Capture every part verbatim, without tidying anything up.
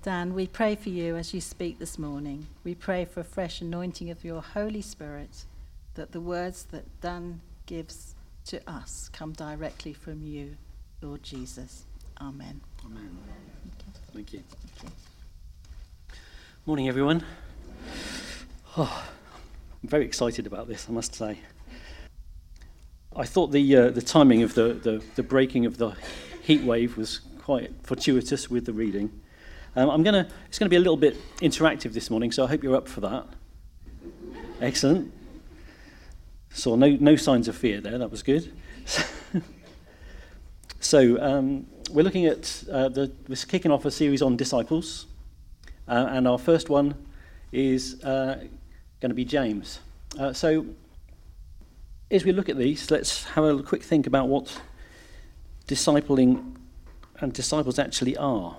Dan, we pray for you as you speak this morning. We pray for a fresh anointing of your Holy Spirit, that the words that Dan gives to us come directly from you, Lord Jesus. Amen. Amen. Okay. Thank you. Thank you. Morning, everyone. Oh, I'm very excited about this, I must say. I thought the uh, the timing of the, the, the breaking of the heat wave was quite fortuitous with the reading. Um, I'm gonna. It's going to be a little bit interactive this morning, so I hope you're up for that. Excellent. Saw no no signs of fear there. That was good. so um, we're looking at uh, the. We're kicking off a series on disciples, uh, and our first one is uh, going to be James. Uh, so as we look at these, let's have a quick think about what discipling and disciples actually are.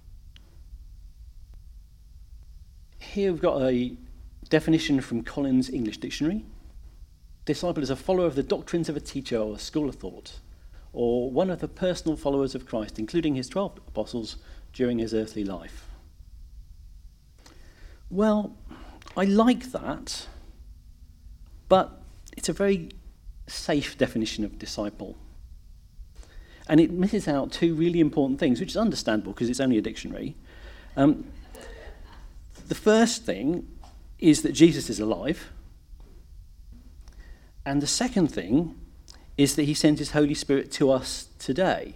Here we've got a definition from Collins English Dictionary. Disciple is a follower of the doctrines of a teacher or a school of thought, or one of the personal followers of Christ, including his twelve apostles during his earthly life. Well, I like that, but it's a very safe definition of disciple. And it misses out two really important things, which is understandable because it's only a dictionary. Um, the first thing is that Jesus is alive. And the second thing is that he sends his Holy Spirit to us today.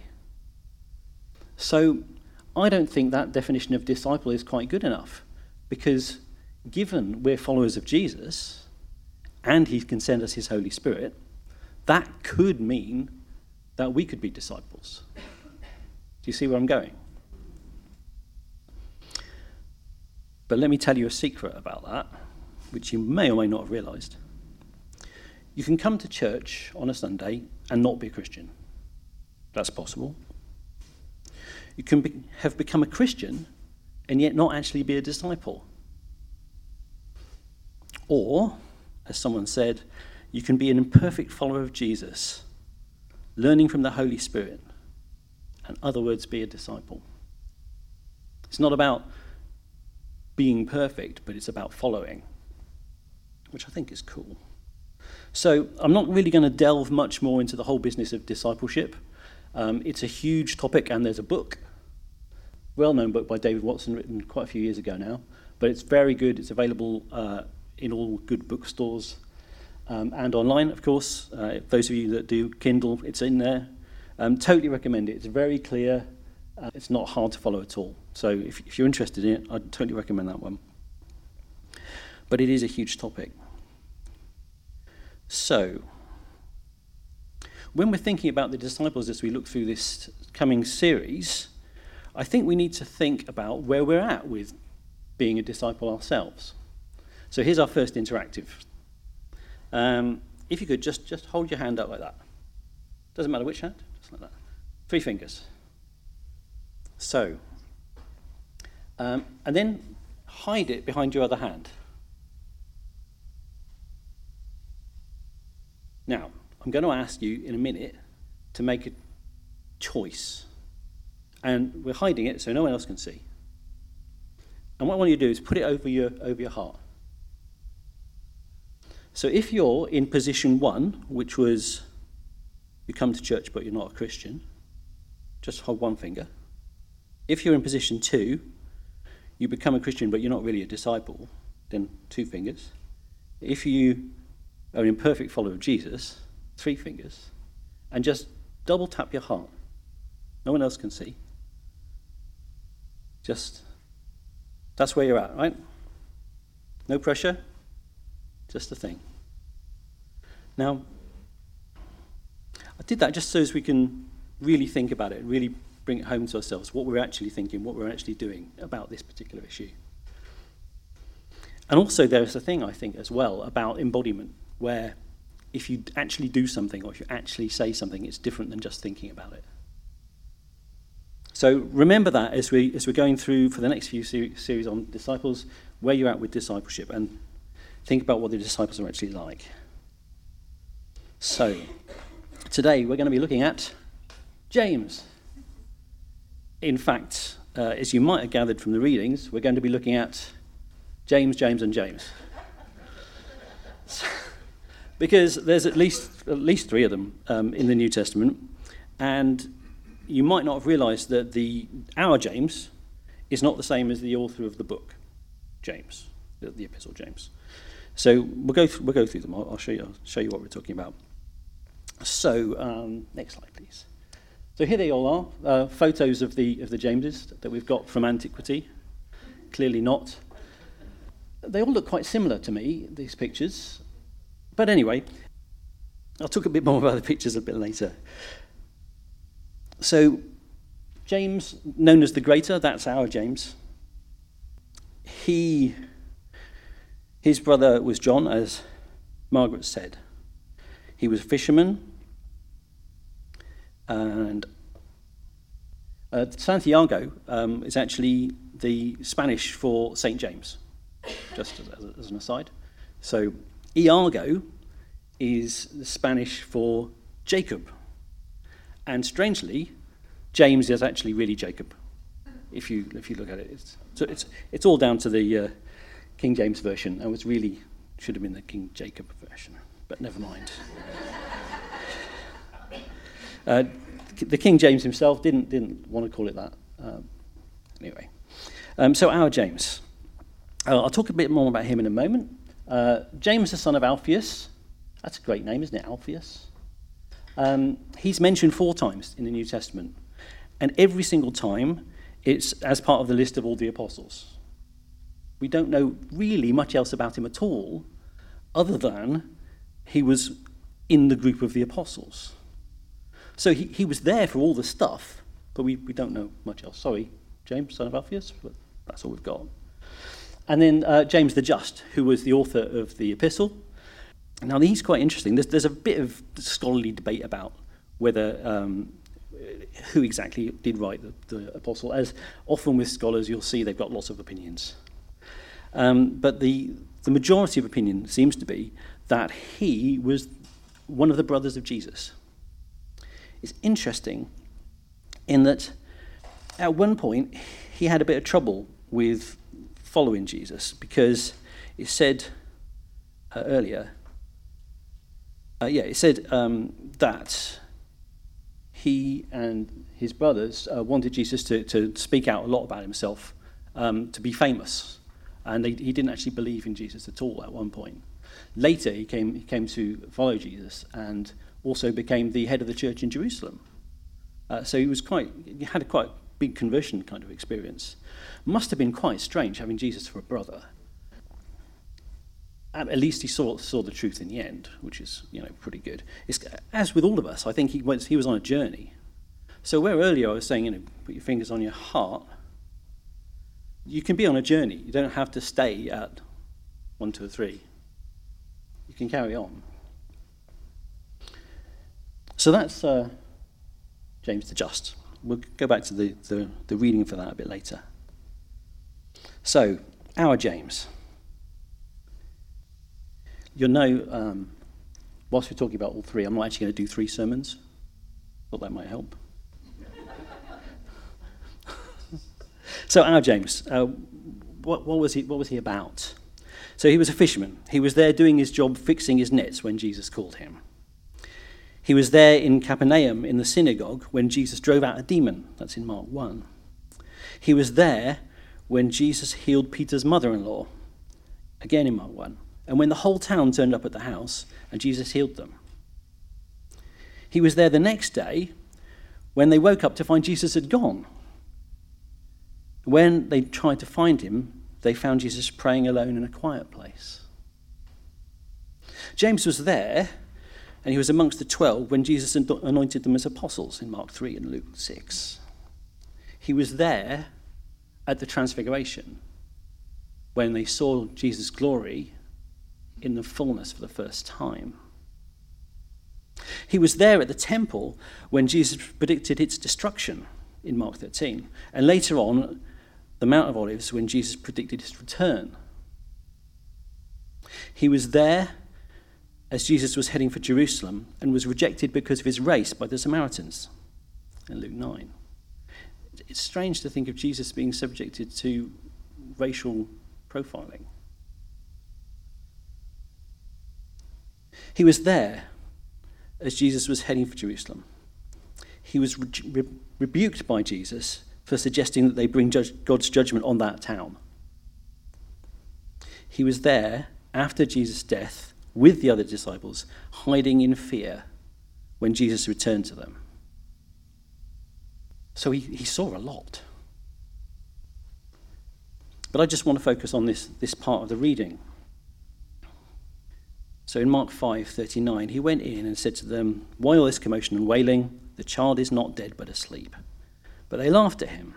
So I don't think that definition of disciple is quite good enough, because given we're followers of Jesus and he can send us his Holy Spirit, that could mean that we could be disciples. Do you see where I'm going? But let me tell you a secret about that, which you may or may not have realised. You can come to church on a Sunday and not be a Christian. That's possible. You can be, have become a Christian and yet not actually be a disciple. Or, as someone said, you can be an imperfect follower of Jesus, learning from the Holy Spirit, and in other words, be a disciple. It's not about being perfect, but it's about following, which I think is cool. So I'm not really going to delve much more into the whole business of discipleship. Um, it's a huge topic, and there's a book, well-known book by David Watson, written quite a few years ago now, but it's very good. It's available uh, in all good bookstores um, and online, of course. Uh, those of you that do Kindle, it's in there. Um, totally recommend it. It's very clear. Uh, it's not hard to follow at all. So if, if you're interested in it, I'd totally recommend that one. But it is a huge topic. So, when we're thinking about the disciples as we look through this coming series, I think we need to think about where we're at with being a disciple ourselves. So here's our first interactive. Um, if you could just, just hold your hand up like that. Doesn't matter which hand, just like that. Three fingers. So, um, and then hide it behind your other hand. Now, I'm going to ask you in a minute to make a choice. And we're hiding it so no one else can see. And what I want you to do is put it over your over your heart. So if you're in position one, which was you come to church but you're not a Christian, just hold one finger. If you're in position two, you become a Christian but you're not really a disciple, then two fingers. If you are an imperfect follower of Jesus, three fingers. And just double tap your heart. No one else can see. Just, that's where you're at, right? No pressure, just a thing. Now, I did that just so as we can really think about it, really bring it home to ourselves, what we're actually thinking, what we're actually doing about this particular issue. And also there's a thing, I think, as well, about embodiment, where if you actually do something or if you actually say something, it's different than just thinking about it. So remember that as, we, as we're going through for the next few ser- series on disciples, where you're at with discipleship, and think about what the disciples are actually like. So today we're going to be looking at James. In fact, uh, as you might have gathered from the readings, we're going to be looking at James, James, and James. Because there's at least at least three of them um, in the New Testament, and you might not have realised that the our James is not the same as the author of the book, James, the, the Epistle James. So we'll go th- we'll go through them. I'll, I'll show you I'll show you what we're talking about. So um, next slide, please. So here they all are, uh, photos of the of the Jameses that we've got from antiquity. Clearly not. They all look quite similar to me, these pictures. But anyway, I'll talk a bit more about the pictures a bit later. So, James, known as the Greater, that's our James. He, his brother was John, as Margaret said. He was a fisherman, and uh, Santiago um, is actually the Spanish for Saint James, just as, as an aside. So, Iago is the Spanish for Jacob. And strangely, James is actually really Jacob, if you if you look at it. It's, so it's it's all down to the uh, King James version. It was really should have been the King Jacob version, but never mind. uh, the King James himself didn't didn't want to call it that. Um, anyway, um, so our James. Uh, I'll talk a bit more about him in a moment. Uh, James, the son of Alphaeus. That's a great name, isn't it, Alphaeus? Um, he's mentioned four times in the New Testament, and every single time it's as part of the list of all the apostles. We don't know really much else about him at all, other than he was in the group of the apostles. So he, he was there for all the stuff, but we, we don't know much else. Sorry, James, son of Alphaeus, but that's all we've got. And then uh, James the Just, who was the author of the epistle. Now, he's quite interesting. There's, there's a bit of scholarly debate about whether um, who exactly did write the, the epistle. As often with scholars, you'll see they've got lots of opinions. Um, but the, the majority of opinion seems to be that he was one of the brothers of Jesus. It's interesting in that at one point he had a bit of trouble with following Jesus, because it said uh, earlier, uh, yeah, it said um, that he and his brothers uh, wanted Jesus to, to speak out a lot about himself, um, to be famous, and they, he didn't actually believe in Jesus at all at one point. Later, he came he came to follow Jesus and also became the head of the church in Jerusalem. Uh, so he was quite he had a quite big conversion kind of experience. Must have been quite strange having Jesus for a brother. At least he saw saw the truth in the end, which is, you know, pretty good. It's, as with all of us, I think he was he was on a journey. So where earlier I was saying, you know, put your fingers on your heart, you can be on a journey. You don't have to stay at one, two, or three. You can carry on. So that's uh, James the Just. We'll go back to the, the, the reading for that a bit later. So, our James. You'll know, um, whilst we're talking about all three, I'm not actually going to do three sermons. Thought that might help. So, our James, uh, what, what was he? What was he about? So he was a fisherman. He was there doing his job, fixing his nets when Jesus called him. He was there in Capernaum in the synagogue when Jesus drove out a demon. That's in Mark one. He was there when Jesus healed Peter's mother-in-law, again in Mark one, and when the whole town turned up at the house and Jesus healed them. He was there the next day when they woke up to find Jesus had gone. When they tried to find him, they found Jesus praying alone in a quiet place. James was there, and he was amongst the twelve when Jesus anointed them as apostles in Mark three and Luke six. He was there at the Transfiguration when they saw Jesus' glory in the fullness for the first time. He was there at the temple when Jesus predicted its destruction in Mark thirteen, and later on, the Mount of Olives, when Jesus predicted his return. He was there as Jesus was heading for Jerusalem and was rejected because of his race by the Samaritans in Luke nine. it's strange to think of Jesus being subjected to racial profiling. He was there as Jesus was heading for Jerusalem. He was re- re- rebuked by Jesus for suggesting that they bring judge- God's judgment on that town. He was there after Jesus' death with the other disciples, hiding in fear when Jesus returned to them. So he, he saw a lot. But I just want to focus on this, this part of the reading. So in Mark five thirty-nine, he went in and said to them, "Why all this commotion and wailing? The child is not dead but asleep." But they laughed at him.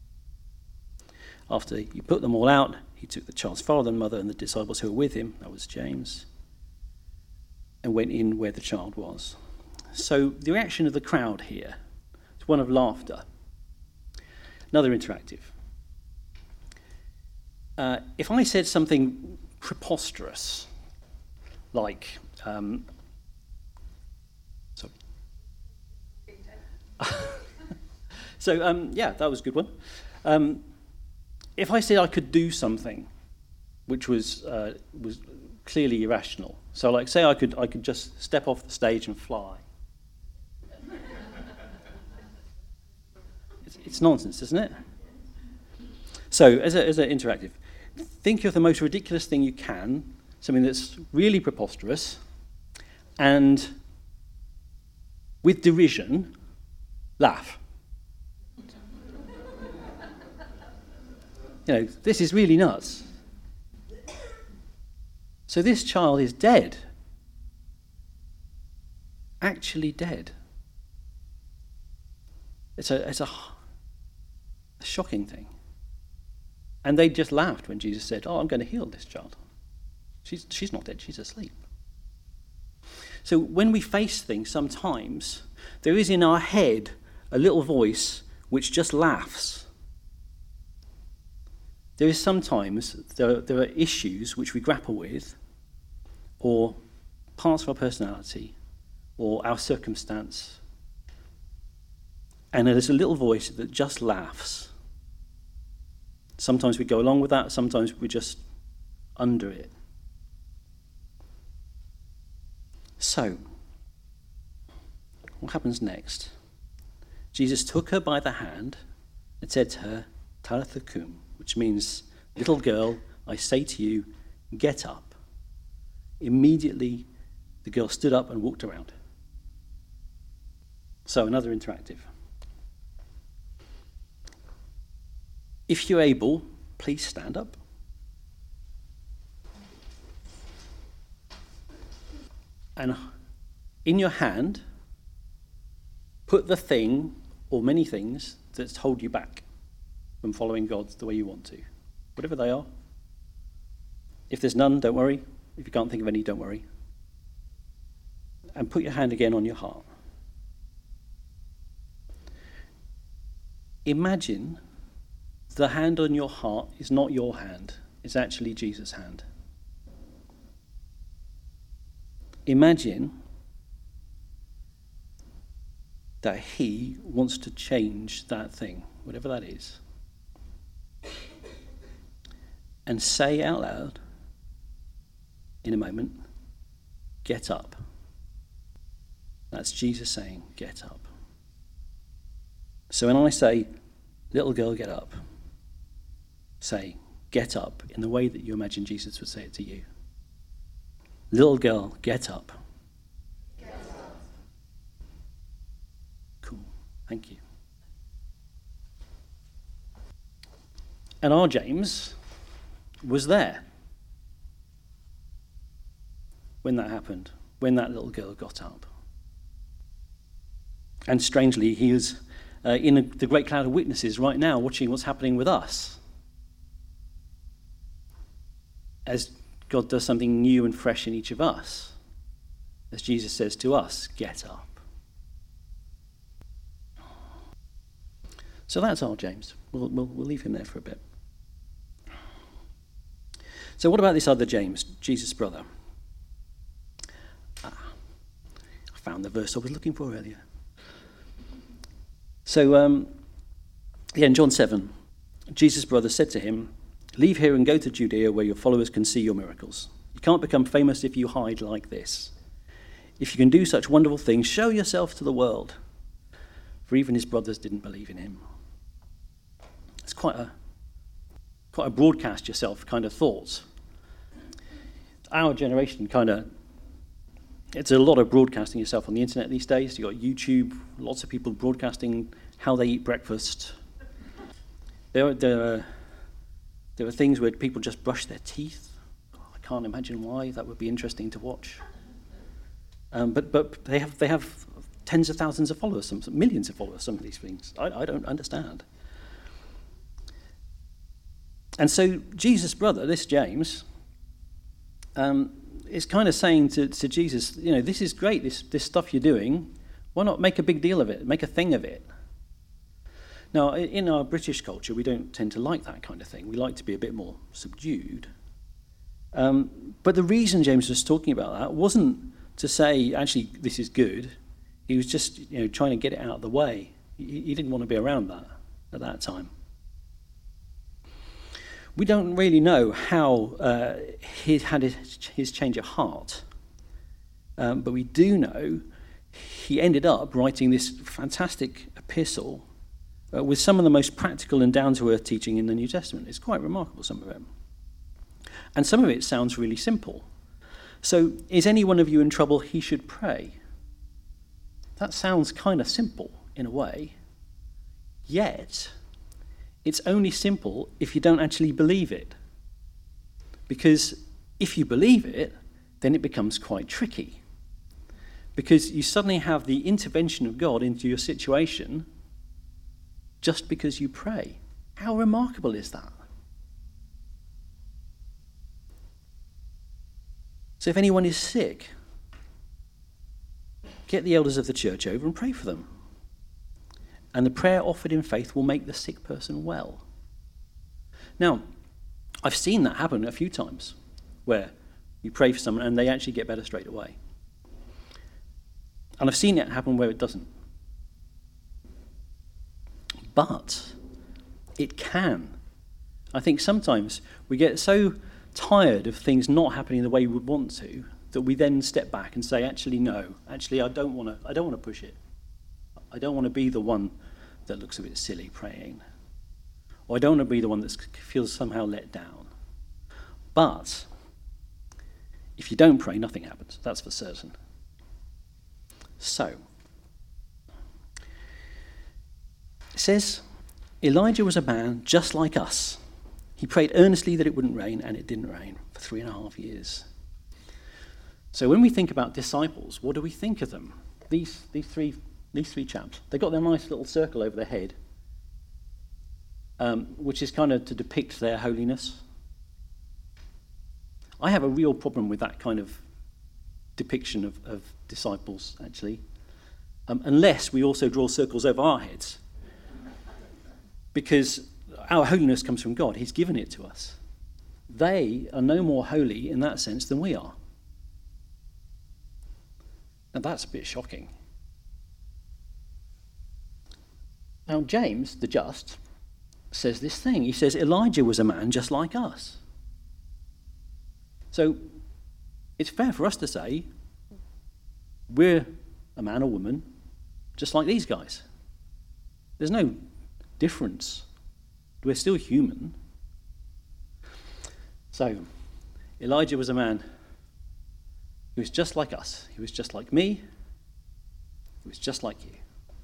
After he put them all out, he took the child's father and mother and the disciples who were with him, that was James, and went in where the child was. So the reaction of the crowd here is one of laughter. Another interactive. Uh, if I said something preposterous, like, um, sorry. so, um, yeah, that was a good one. Um, if I said I could do something which was uh, was clearly irrational, so like say I could I could just step off the stage and fly. it's, it's nonsense, isn't it? So, as a, as an interactive, think of the most ridiculous thing you can, something that's really preposterous, and with derision, laugh. You know, this is really nuts. So this child is dead. Actually dead. It's a, it's a, a shocking thing. And they just laughed when Jesus said, "Oh, I'm going to heal this child. She's, she's not dead, she's asleep." So when we face things, sometimes there is in our head a little voice which just laughs. There is sometimes, there, there are issues which we grapple with, or parts of our personality, or our circumstance, and there's a little voice that just laughs. Sometimes we go along with that, sometimes we're just under it. So, what happens next? Jesus took her by the hand and said to her, "Talitha kum," which means, "Little girl, I say to you, get up." Immediately, the girl stood up and walked around. So, another interactive. If you're able, please stand up. And in your hand, put the thing or many things that's hold you back from following God the way you want to, whatever they are. If there's none, don't worry. If you can't think of any, don't worry. And put your hand again on your heart. Imagine the hand on your heart is not your hand, it's actually Jesus' hand. Imagine that he wants to change that thing, whatever that is. And say out loud, in a moment, "Get up." That's Jesus saying, "Get up." So when I say, "Little girl, get up," say, "Get up," in the way that you imagine Jesus would say it to you. Little girl, get up. Get up. Cool. Thank you. And our James was there when that happened, when that little girl got up. And strangely, he is uh, in a, the great cloud of witnesses right now, watching what's happening with us, as God does something new and fresh in each of us, as Jesus says to us, "Get up." So that's our James. We'll, we'll, we'll leave him there for a bit. So what about this other James, Jesus' brother? Ah, I found the verse I was looking for earlier. So um, Yeah, in John seven, Jesus' brother said to him, "Leave here and go to Judea where your followers can see your miracles. You can't become famous if you hide like this. If you can do such wonderful things, show yourself to the world." For even his brothers didn't believe in him. It's quite a quite a broadcast yourself kind of thought. Our generation kind of, it's a lot of broadcasting yourself on the internet these days. You've got YouTube, lots of people broadcasting how they eat breakfast. There are, there are, there are things where people just brush their teeth. I can't imagine why. That would be interesting to watch. Um, but but they have they have tens of thousands of followers, some, some millions of followers, some of these things. I, I don't understand. And so Jesus' brother, this James, um, is kind of saying to, to Jesus, you know, this is great, this, this stuff you're doing. Why not make a big deal of it, make a thing of it? Now, in our British culture, we don't tend to like that kind of thing. We like to be a bit more subdued. Um, but the reason James was talking about that wasn't to say, actually, this is good. He was just, you know, trying to get it out of the way. He, he didn't want to be around that at that time. We don't really know how uh, he had his, his change of heart. Um, but we do know he ended up writing this fantastic epistle uh, with some of the most practical and down-to-earth teaching in the New Testament. It's quite remarkable, some of it. And some of it sounds really simple. So, is any one of you in trouble? He should pray. That sounds kind of simple in a way. Yet, it's only simple if you don't actually believe it. Because if you believe it, then it becomes quite tricky. Because you suddenly have the intervention of God into your situation just because you pray. How remarkable is that? So if anyone is sick, get the elders of the church over and pray for them. And the prayer offered in faith will make the sick person well. Now, I've seen that happen a few times, where you pray for someone and they actually get better straight away. And I've seen it happen where it doesn't. But it can. I think sometimes we get so tired of things not happening the way we would want to that we then step back and say, actually, no, actually, I don't want to. I don't want to push it. I don't want to be the one that looks a bit silly praying. Or I don't want to be the one that feels somehow let down. But if you don't pray, nothing happens. That's for certain. So, it says, Elijah was a man just like us. He prayed earnestly that it wouldn't rain, and it didn't rain for three and a half years. So when we think about disciples, what do we think of them? These these three these three chaps. They got their nice little circle over their head, um, which is kind of to depict their holiness. I have a real problem with that kind of depiction of, of disciples, actually, um, unless we also draw circles over our heads. Because our holiness comes from God. He's given it to us. They are no more holy in that sense than we are. And that's a bit shocking. Now, James, the just, says this thing. He says, Elijah was a man just like us. So, it's fair for us to say, we're a man or woman just like these guys. There's no difference. We're still human. So, Elijah was a man who was just like us. He was just like me. He was just like you.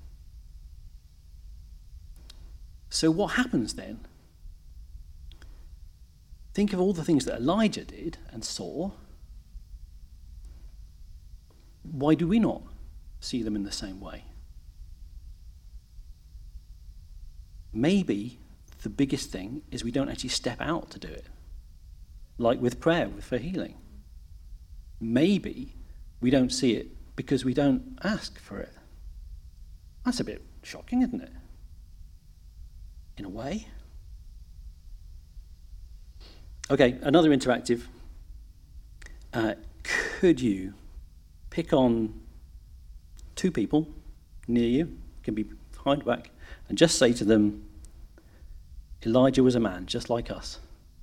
So what happens then? Think of all the things that Elijah did and saw. Why do we not see them in the same way? Maybe the biggest thing is we don't actually step out to do it. Like with prayer for healing. Maybe we don't see it because we don't ask for it. That's a bit shocking, isn't it? In a way. Okay, another interactive. Uh, could you pick on two people near you, can be behind back, and just say to them, Elijah was a man just like us.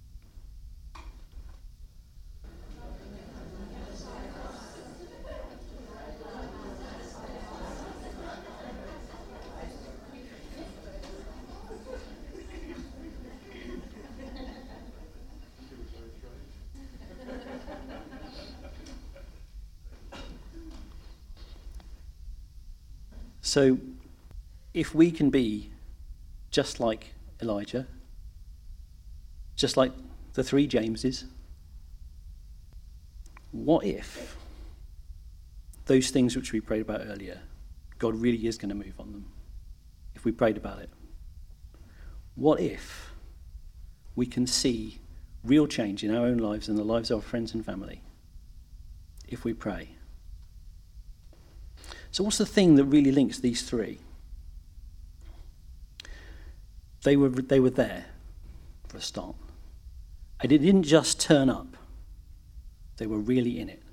So, if we can be just like Elijah, just like the three Jameses, what if those things which we prayed about earlier, God really is going to move on them, if we prayed about it? What if we can see real change in our own lives and the lives of our friends and family if we pray? So what's the thing that really links these three? They were they were there for a start. And it didn't just turn up. They were really in it.